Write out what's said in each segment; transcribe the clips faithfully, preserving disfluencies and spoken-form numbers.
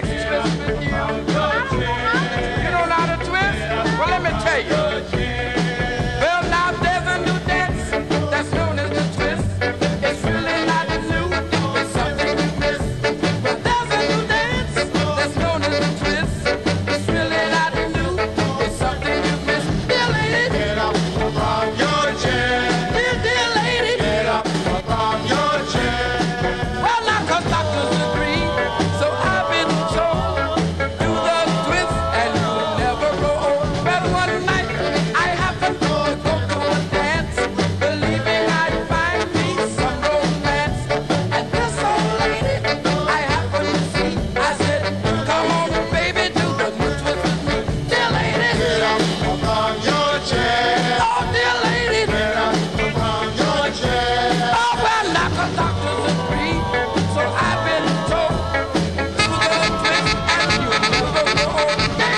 next twist with you. You don't know how to twist? Well, let me tell you. Well, now there's a new dance that's known as the twist. It's really not new, it's something you miss. Well, there's a new dance that's known as the twist. It's really not new, it's something you miss. Dear lady, get up from your chair. Dear, dear lady, get up from your chair. Well, now, 'cause doctors agree, so I've been told, do the twist and you'll never grow old. Well, one night I happened to go to a dance, believing I'd find me some romance. And this old lady I happened to see, I said, come on, baby, do the new twist with me. Dear lady, get up from your chair. Oh, dear lady, get up from your chair. Oh, well, now, 'cause doctors agree, so I've been told, do the twist and you'll never grow old.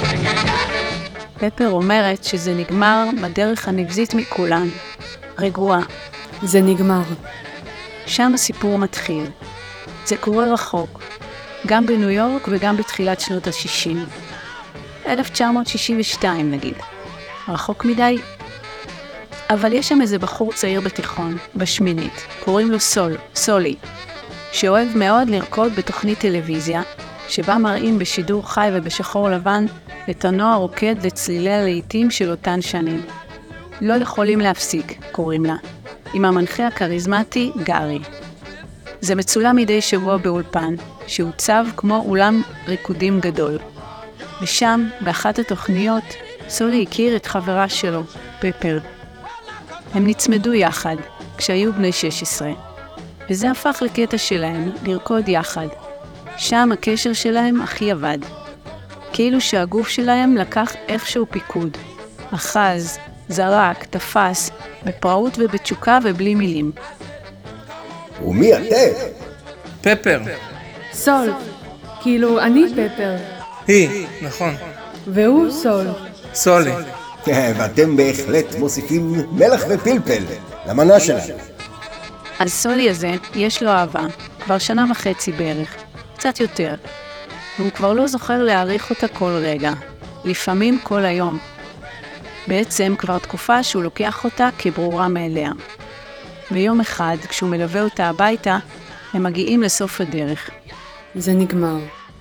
פפר אומרת שזה נגמר בדרך הנבזית מכולן, רגועה. זה נגמר. שם הסיפור מתחיל. זה קורה רחוק, גם בניו יורק וגם בתחילת שנות ה-שישים. אלף תשע מאות שישים ושתיים נגיד. רחוק מדי. אבל יש שם איזה בחור צעיר בתיכון, בשמינית, קוראים לו סול, סולי, שאוהב מאוד לרקוד בתוכנית טלוויזיה, שבה מראים בשידור חי ובשחור לבן את הנוער רוקד לצלילי הלהיטים של אותן שנים. לא יכולים להפסיק, קוראים לה, עם המנחה הקריזמטי גארי. זה מצולם מדי שבוע באולפן, שהוצב כמו אולם ריקודים גדול. ושם, באחת התוכניות, סולי הכיר את חברה שלו, פפר. הם נצמדו יחד, כשהיו בני שש עשרה. וזה הפך לקטע שלהם, לרקוד יחד. שם הקשר שלהם הכי עבד. כאילו שהגוף שלהם לקח איכשהו פיקוד. אחז, זרק, תפס, בפראות ובתשוקה ובלי מילים. ומי אתם? פפר. סול. כאילו, אני פפר. היא, נכון. והוא סול. סולי. ואתם בהחלט מוסיפים מלח ופלפל למנה שלנו. אז סולי הזה יש לו אהבה, כבר שנה וחצי בערך, קצת יותר. והוא כבר לא זוכר להעריך אותה כל רגע, לפעמים כל היום. בעצם כבר תקופה שהוא לוקח אותה כברורה מאליה. ויום אחד, כשהוא מלווה אותה הביתה, הם מגיעים לסוף הדרך. זה נגמר.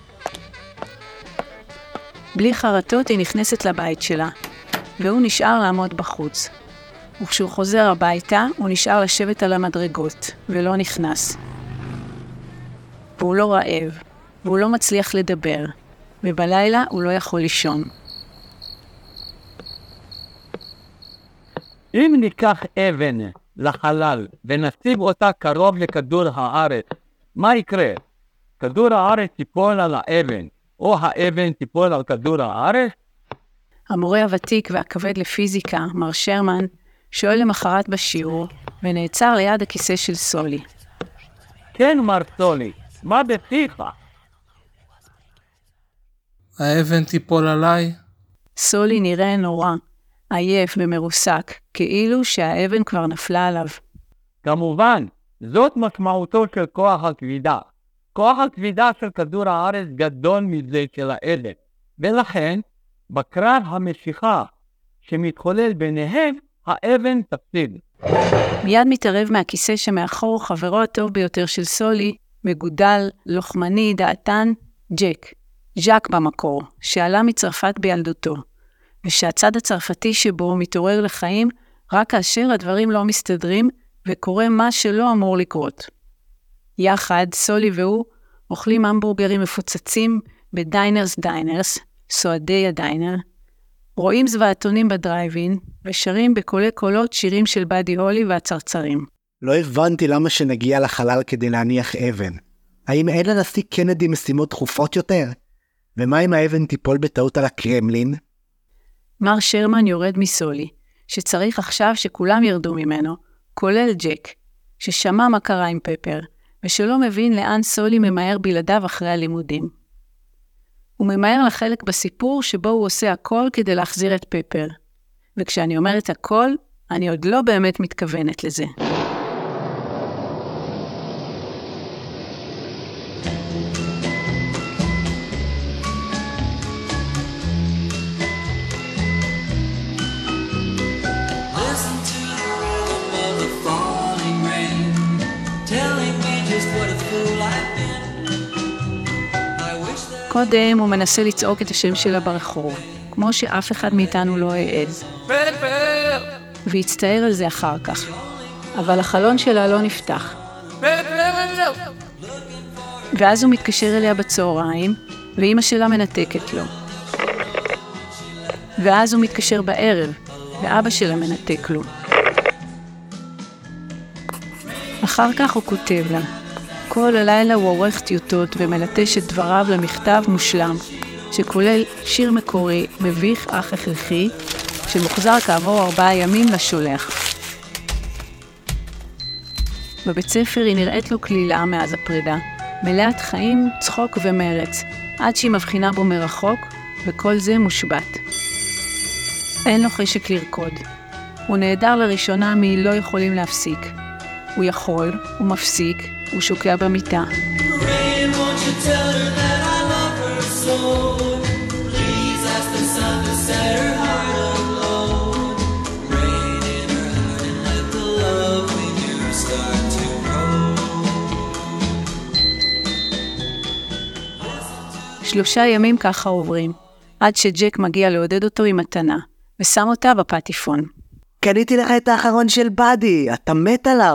בלי חרטות היא נכנסת לבית שלה, והוא נשאר לעמוד בחוץ. וכשהוא חוזר הביתה, הוא נשאר לשבת על המדרגות, ולא נכנס. והוא לא רעב, והוא לא מצליח לדבר, ובלילה הוא לא יכול לישון. אם ניקח אבן לחלל ונציב אותה קרוב לכדור הארץ, מה יקרה? כדור הארץ טיפול על האבן, או האבן טיפול על כדור הארץ? המורה הוותיק והכבד לפיזיקה, מר שרמן, שואל למחרת בשיעור, ונעצר ליד הכיסא של סולי. כן, מר סולי, מה בפיך? האבן תיפול עליי? סולי נראה נורא, עייף ומרוסק, כאילו שהאבן כבר נפלה עליו. כמובן, זאת משמעותו של כוח הכבידה. כוח הכבידה של כדור הארץ גדול מזה של האבן, ולכן, בקרב המשיכה שמתחולל ביניהם, האבן תפסיד. מיד מתערב מהכיסא שמאחור חברו הטוב ביותר של סולי, מגודל, לוחמני, דעתן, ג'ק. ז'ק במקור, שעלה מצרפת בילדותו, ושהצד הצרפתי שבו מתעורר לחיים רק כאשר הדברים לא מסתדרים וקורה מה שלא אמור לקרות. יחד, סולי והוא אוכלים המבורגרים מפוצצים בדיינרס דיינרס, סועדי הדיינר, רואים זוועתונים בדרייבין ושרים בקולי קולות שירים של באדי הולי והצרצרים. לא הבנתי למה שנגיע לחלל כדי להניח אבן. האם אין לנשיא קנדי משימות דחופות יותר? ומה אם האבן תיפול בטעות על הקרמלין? מר שרמן יורד מסולי, שצריך עכשיו שכולם ירדו ממנו, כולל ג'ק, ששמע מה קרה עם פפר, ושלא מבין לאן סולי ממהר בלעדיו אחרי הלימודים. הוא ממהר לחלק בסיפור שבו הוא עושה הכל כדי להחזיר את פפר. וכשאני אומרת הכל, אני עוד לא באמת מתכוונת לזה. קודם הוא מנסה לצעוק את השם שלה ברחוב, כמו שאף אחד מאיתנו לא העז. פפר! והצטער על זה אחר כך. אבל החלון שלה לא נפתח. פפר! ואז הוא מתקשר אליה בצהריים, ואמא שלה מנתקת לו. ואז הוא מתקשר בערב, ואבא שלה מנתק לו. אחר כך הוא כותב לה. כל הלילה הוא עורך טיוטות ומלטש את דבריו למכתב מושלם, שכולל שיר מקורי, מביך אך הכרחי, שמוחזר כעבור ארבעה ימים לשולח. בבית ספר היא נראית לו כלילה מאז הפרידה, מלאת חיים, צחוק ומרץ, עד שהיא מבחינה בו מרחוק, וכל זה מושבת. אין לו חשק לרקוד. הוא נהדר לראשונה מי לא יכולים להפסיק. הוא יכול, הוא מפסיק, הוא שוקע במיטה. שלושה ימים ככה עוברים, עד שג'ק מגיע לעודד אותו עם מתנה, ושם אותה בפטיפון. קניתי לך את האחרון של באדי, אתה מת עליו.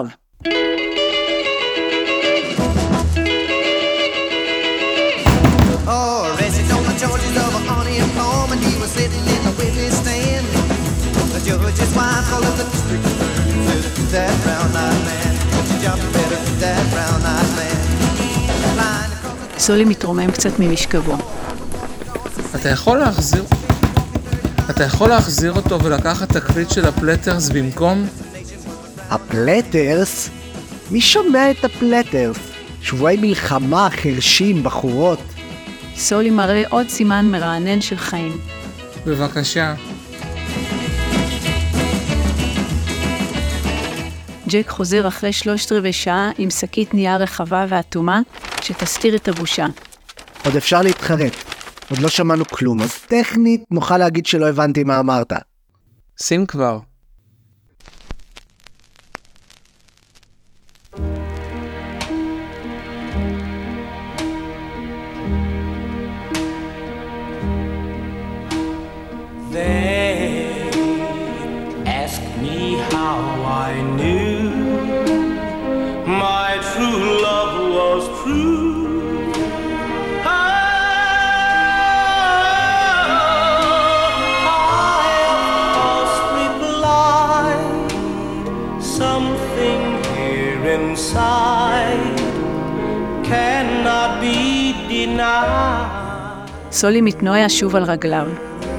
סולי מתרומם קצת ממשכבו. אתה יכול להחזיר... אתה יכול להחזיר אותו ולקחת תקליט של הפלטרס במקום? הפלטרס? מי שומע את הפלטרס? שבועי מלחמה, חרשים, בחורות. סולי מראה עוד סימן מרענן של חיים. בבקשה. ג'ק חוזר אחרי שלושת רבעי שעה עם שקית נייר רחבה ואטומה שתסתיר את הבושה. עוד אפשר להתחרט. עוד לא שמענו כלום, אז טכנית נוכל להגיד שלא הבנתי מה אמרת. שים כבר. They asked me how I knew my true love was true. Inside cannot be denied. סולי מתנועע שוב על רגליו.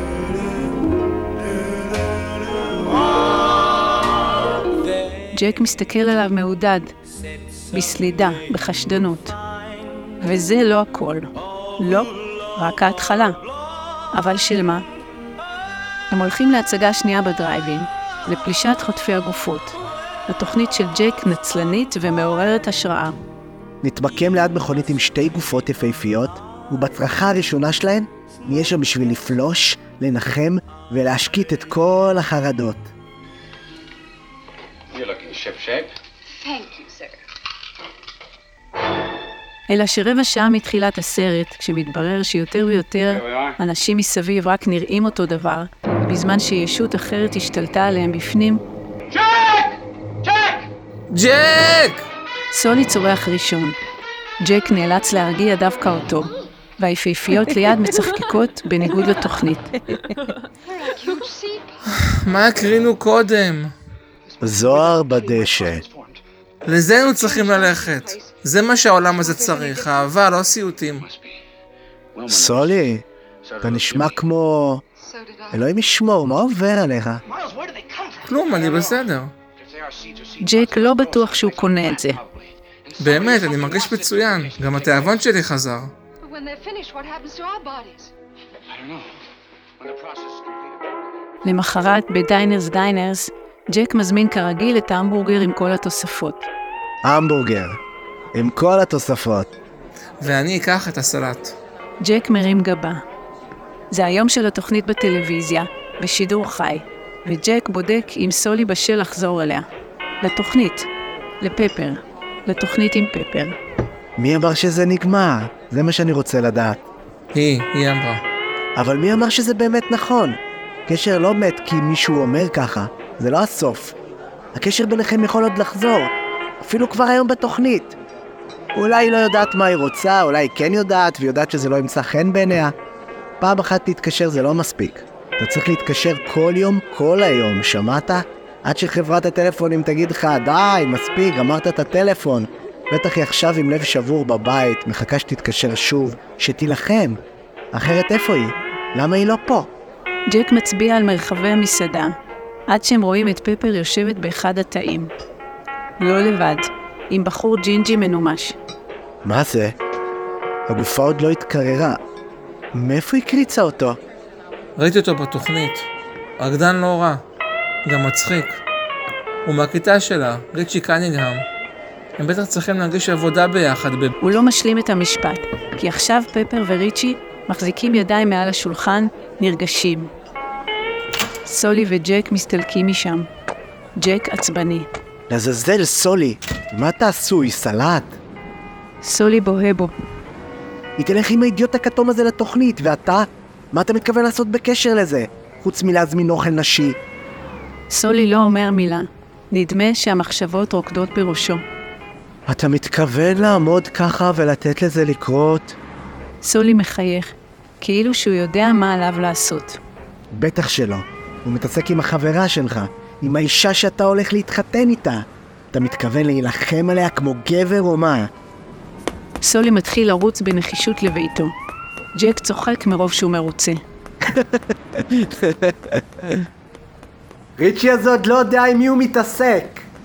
ג'ק מסתכל עליו מעודד, בסלידה, בחשדנות. וזה לא הכל. לא, רק ההתחלה. אבל של מה? הם הולכים להצגה שנייה בדרייבין, לפלישת חוטפי הגופות. התוכנית של ג'ק נצלנית ומעוררת השראה. נתמקם ליד מכונית עם שתי גופות יפהפיות, ובצרחה הראשונה שלהן נהיה שם בשביל לפלוש, לנחם ולהשקיט את כל החרדות. You're looking ship-shape. Thank you, sir. אלא שרבע שעה מתחילת הסרט, כשמתברר שיותר ויותר אנשים מסביב רק נראים אותו דבר, בזמן שישות אחרת השתלטה עליהם בפנים, ג'ק! סולי צורח ראשון. ג'ק נאלץ להרגיע דווקא אותו, והיפהפיות ליד מצחקקות בניגוד לתוכנית. מה הקרינו קודם? זוהר בדשא. לזה היינו צריכים ללכת. זה מה שהעולם הזה צריך, אהבה, לא סיוטים. סולי, אתה נשמע כמו... אלוהים ישמור, מה עובר עליך? כלום, אני בסדר. ג'ק לא בטוח שהוא קונה את זה. באמת, אני מרגיש מצוין. גם התיאבון שלי חזר. למחרת בדיינרס דיינרס, ג'ק מזמין כרגיל את ההמבורגר עם כל התוספות. המבורגר, עם כל התוספות. ואני אקח את הסלט. ג'ק מרים גבה. זה היום של התוכנית בטלוויזיה, בשידור חי, וג'ק בודק אם סולי בשל לחזור אליה. לתוכנית, לפפר, לתוכנית עם פפר. מי אמר שזה נגמר? זה מה שאני רוצה לדעת. היא, היא אמרה. אבל מי אמר שזה באמת נכון? קשר לא מת כי מישהו אומר ככה, זה לא הסוף. הקשר ביניכם יכול עוד לחזור, אפילו כבר היום בתוכנית. אולי היא לא יודעת מה היא רוצה, אולי היא כן יודעת, ויודעת שזה לא ימצא חן בעיניה. פעם אחת להתקשר זה לא מספיק. אתה צריך להתקשר כל יום, כל היום, שמעת? עד שחברת הטלפונים תגיד לך, די, מספיק, גמרת את הטלפון. בטח היא עכשיו עם לב שבור בבית, מחכה שתתקשר שוב, שתילחם. אחרת איפה היא? למה היא לא פה? ג'ק מצביע על מרחבי המסעדה, עד שהם רואים את פפר יושבת באחד התאים. לא לבד, עם בחור ג'ינג'י מנומש. מה זה? הגופה עוד לא התקררה. מאיפה היא קריצה אותו? ראיתי אותו בתוכנית. רקדן לא רע. גם מצחיק. הוא מהכיתה שלה, ריצ'י קנינגהאם. הם בטח צריכים להגיש עבודה ביחד. ב... הוא לא משלים את המשפט, כי עכשיו פפר וריצ'י מחזיקים ידיים מעל השולחן, נרגשים. סולי וג'ק מסתלקים משם. ג'ק עצבני. לזזל, סולי, מה תעשו? היא סלט? סולי בוהה בו. היא תלך עם האידיוט הכתום הזה לתוכנית, ואתה? מה אתה מתכוון לעשות בקשר לזה? חוץ מלהזמין אוכל נשי. סולי לא אומר מילה. נדמה שהמחשבות רוקדות בראשו. אתה מתכוון לעמוד ככה ולתת לזה לקרות? סולי מחייך, כאילו שהוא יודע מה עליו לעשות. בטח שלא. הוא מתעסק עם החברה שלך, עם האישה שאתה הולך להתחתן איתה. אתה מתכוון להילחם עליה כמו גבר או מה? סולי מתחיל לרוץ בנחישות לביתו. ג'ק צוחק מרוב שהוא מרוצה. ריצ'י הזאת לא יודע עם מי הוא מתעסק.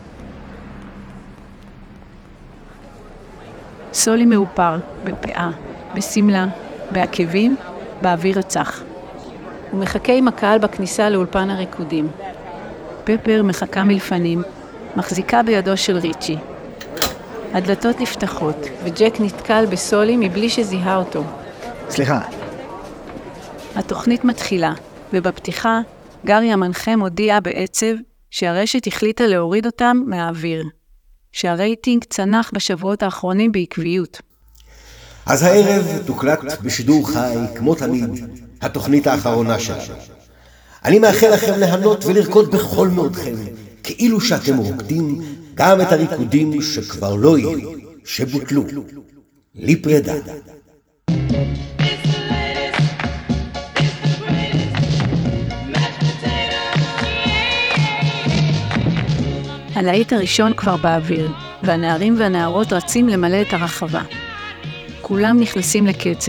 סולי מאופר, בפאה, בסמלה, בעקבים, באוויר הצח. הוא מחכה עם הקהל בכניסה לאולפן הריקודים. פפר מחכה מלפנים, מחזיקה בידו של ריצ'י. הדלתות נפתחות, וג'ק נתקל בסולי מבלי שזיהה אותו. סליחה. התוכנית מתחילה, ובפתיחה גרי המנחה מודיע בעצב שהרשת החליטה להוריד אותם מהאוויר. שהרייטינג צנח בשבועות האחרונים בעקביות. אז הערב תוקלט בשידור חי, כמו תמיד, התוכנית האחרונה שלנו. אני מאחל לכם ליהנות ולרקוד בכל מאודכם, כאילו שאתם רוקדים גם את הריקודים שכבר לא יהיו, שבוטלו. לי פרידה. הלהיט הראשון כבר באוויר, והנערים והנערות רצים למלא את הרחבה. כולם נכנסים לקצב.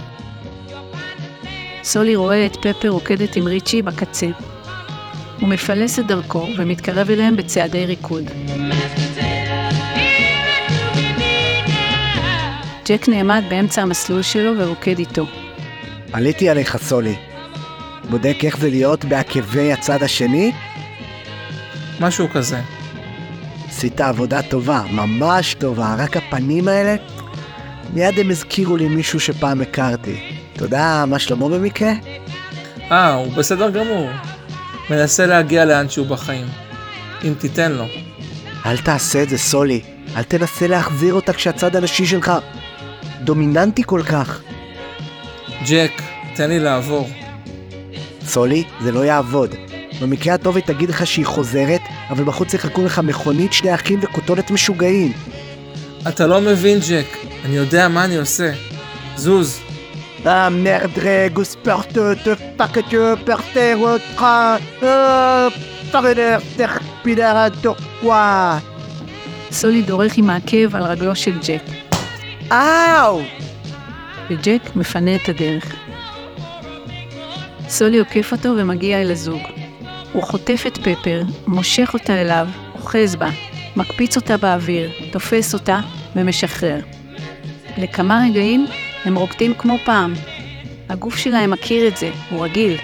סולי רואה את פפר רוקדת עם ריצ'י בקצה. הוא מפלס את דרכו ומתקרב אליהם בצעדי ריקוד. ג'ק נעמד באמצע המסלול שלו ורוקד איתו. עליתי עליך, סולי. בודק איך זה להיות בעקבי הצד השני? משהו כזה. עשית עבודה טובה, ממש טובה. רק הפנים האלה, מיד הם הזכירו לי מישהו שפעם הכרתי. אתה יודע מה שלמה במקרה? אה, הוא בסדר גמור. מנסה להגיע לאן שהוא בחיים. אם תיתן לו. אל תעשה את זה, סולי. אל תנסה להחזיר אותה כשהצד הנשי שלך דומיננטי כל כך. ג'ק, תן לי לעבור. סולי, זה לא יעבוד. במקרה הטוב היא תגיד לך שהיא חוזרת, אבל בחוץ יחכו לך מכונית, שני אחים וכותונת משוגעים. אתה לא מבין, ג'ק. אני יודע מה אני עושה. זוז. Ah merde, גוספרט, תפקת, פרטר, אותך, פרדר, תכפידר, תוקווה. סולי דורך עם העקב על רגלו של ג'ק. אאו! וג'ק מפנה את הדרך. סולי עוקף אותו ומגיע אל הזוג. הוא חוטף את פפר, מושך אותה אליו, אוחז בה, מקפיץ אותה באוויר, תופס אותה ומשחרר. לכמה רגעים הם רוקדים כמו פעם. הגוף שלהם מכיר את זה, הוא רגיל.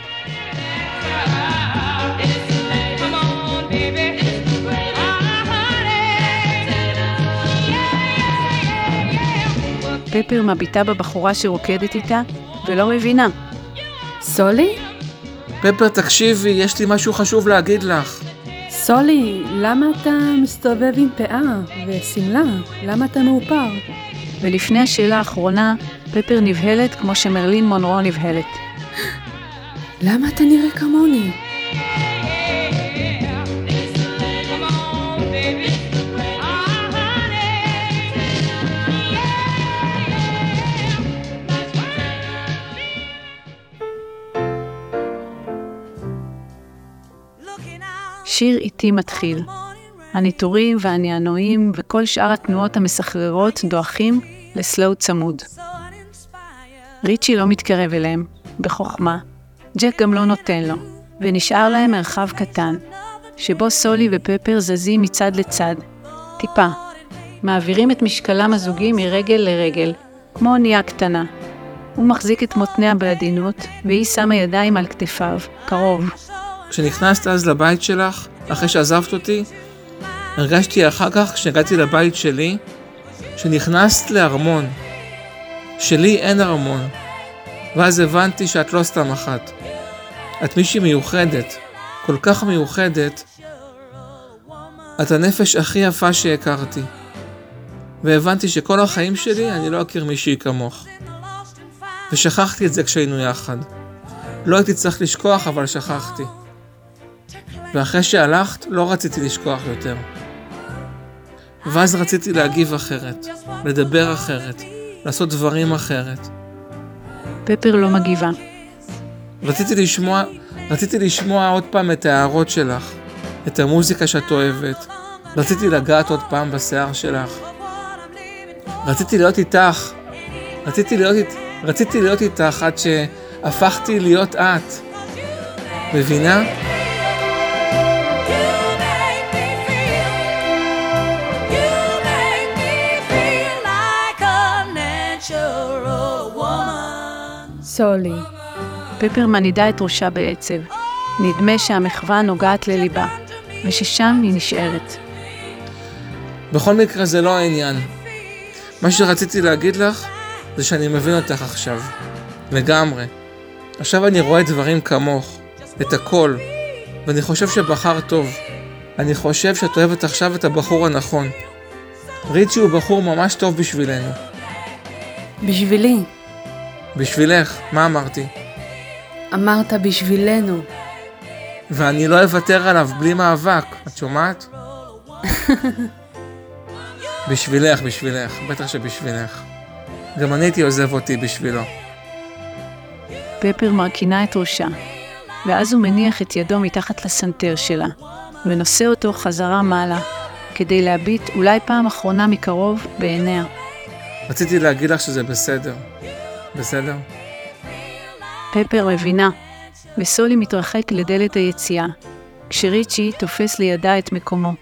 פפר מביטה בבחורה שרוקדת איתה ולא מבינה. סולי? פפר, תקשיבי, יש לי משהו חשוב להגיד לך. סולי, למה אתה מסתובב עם פאה וסמלה? למה אתה מאופר? ולפני השאלה האחרונה, פפר נבהלת כמו שמרלין מונרו נבהלת. למה אתה נראה כמוני? שיר איתי מתחיל. הניטורים והנענועים וכל שאר התנועות המסחררות דועכים לסלואו צמוד. ריצ'י לא מתקרב אליהם, בחוכמה. ג'ק גם לא נותן לו, ונשאר להם מרחב קטן, שבו סולי ופפר זזים מצד לצד, טיפה. מעבירים את משקלם הזוגי מרגל לרגל, כמו אונייה קטנה. הוא מחזיק את מותניה בעדינות, והיא שמה ידיים על כתפיו, קרוב. כשנכנסת אז לבית שלך, אחרי שעזבת אותי, הרגשתי אחר כך כשהגעתי לבית שלי, שנכנסת לארמון. שלי אין ארמון. ואז הבנתי שאת לא סתם אחת. את מישהי מיוחדת, כל כך מיוחדת. את הנפש הכי יפה שהכרתי. והבנתי שכל החיים שלי אני לא אכיר מישהי כמוך. ושכחתי את זה כשהיינו יחד. לא הייתי צריך לשכוח, אבל שכחתי. ואחרי שהלכת, לא רציתי לשכוח יותר. ואז רציתי להגיב אחרת, לדבר אחרת, לעשות דברים אחרת. פפר לא מגיבה. רציתי לשמוע, רציתי לשמוע עוד פעם את ההערות שלך, את המוזיקה שאת אוהבת. רציתי לגעת עוד פעם בשיער שלך. רציתי להיות איתך. רציתי להיות, רציתי להיות איתך עד שהפכתי להיות את. מבינה? סולי. פפר מנידה את ראשה בעצב. נדמה שהמחווה נוגעת לליבה, וששם היא נשארת. בכל מקרה זה לא העניין. מה שרציתי להגיד לך, זה שאני מבין אותך עכשיו. לגמרי. עכשיו אני רואה דברים כמוך, את הכל, ואני חושב שבחר טוב. אני חושב שאת אוהבת עכשיו את הבחור הנכון. ריצ'י הוא בחור ממש טוב בשבילנו. בשבילי. בשבילך, מה אמרתי? אמרת בשבילנו. ואני לא אוותר עליו בלי מאבק, את שומעת? בשבילך, בשבילך, בטח שבשבילך. גם אני הייתי עוזב אותי בשבילו. פפר מרכינה את ראשה, ואז הוא מניח את ידו מתחת לסנטר שלה, ונושא אותו חזרה מעלה, כדי להביט אולי פעם אחרונה מקרוב בעיניה. רציתי להגיד לך שזה בסדר. בסדר? פפר מבינה, וסולי מתרחק לדלת היציאה, כשריצ'י תופס לידה את מקומו.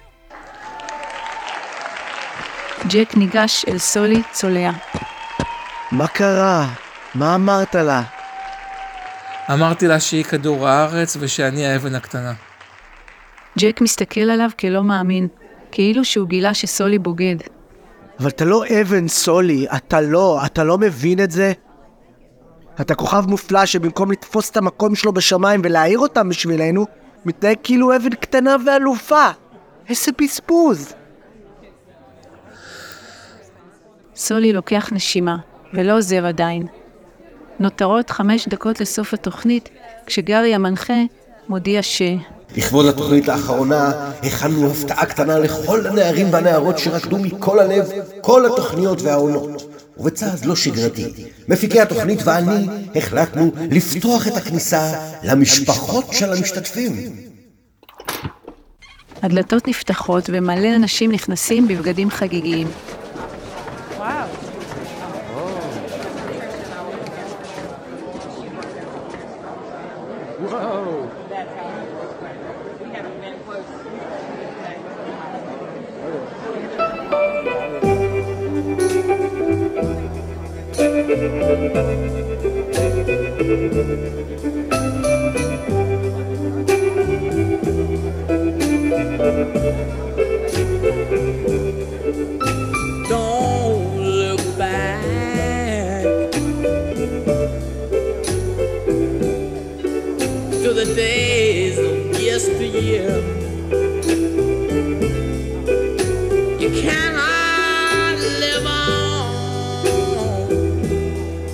ג'ק ניגש אל סולי צולע. מה קרה? מה אמרת לה? אמרתי לה שהיא כדור הארץ ושאני האבן הקטנה. ג'ק מסתכל עליו כלא מאמין, כאילו שהוא גילה שסולי בוגד. אבל אתה לא אבן, סולי, אתה לא, אתה לא מבין את זה? אתה כוכב מופלא שבמקום לתפוס את המקום שלו בשמיים ולהעיר אותם בשבילנו, מתנהג כאילו אבן קטנה ואלופה. איזה בזבוז. סולי לוקח נשימה, ולא עוזב עדיין. נותרות חמש דקות לסוף התוכנית, כשגרי המנחה מודיע ש... לכבוד התוכנית האחרונה, הכנו הפתעה קטנה לכל הנערים והנערות שרקדו מכל הלב, כל התוכניות והעונות. ובצעד לא שגרתי, מפיקי התוכנית ואני החלטנו לפתוח את הכניסה למשפחות של המשתתפים. הדלתות נפתחות ומלא אנשים נכנסים בבגדים חגיגיים. Don't look back to the days of yesteryear. You cannot live on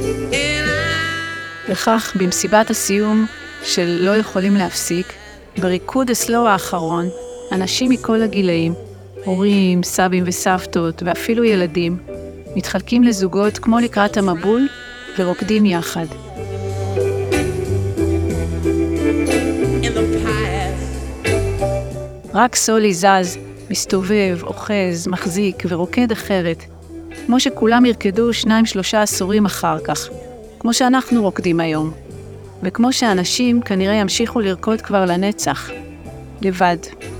וכך, במסיבת הסיום של לא יכולים להפסיק, בריקוד הסלו האחרון, אנשים מכל הגילאים, הורים, סבים וסבתות ואפילו ילדים, מתחלקים לזוגות כמו לקראת המבול ורוקדים יחד. רק סולי זז, מסתובב, אוחז, מחזיק ורוקד אחרת, כמו שכולם ירקדו שניים שלושה עשורים אחר כך, כמו שאנחנו רוקדים היום, וכמו שאנשים כנראה ימשיכו לרקוד כבר לנצח, לבד.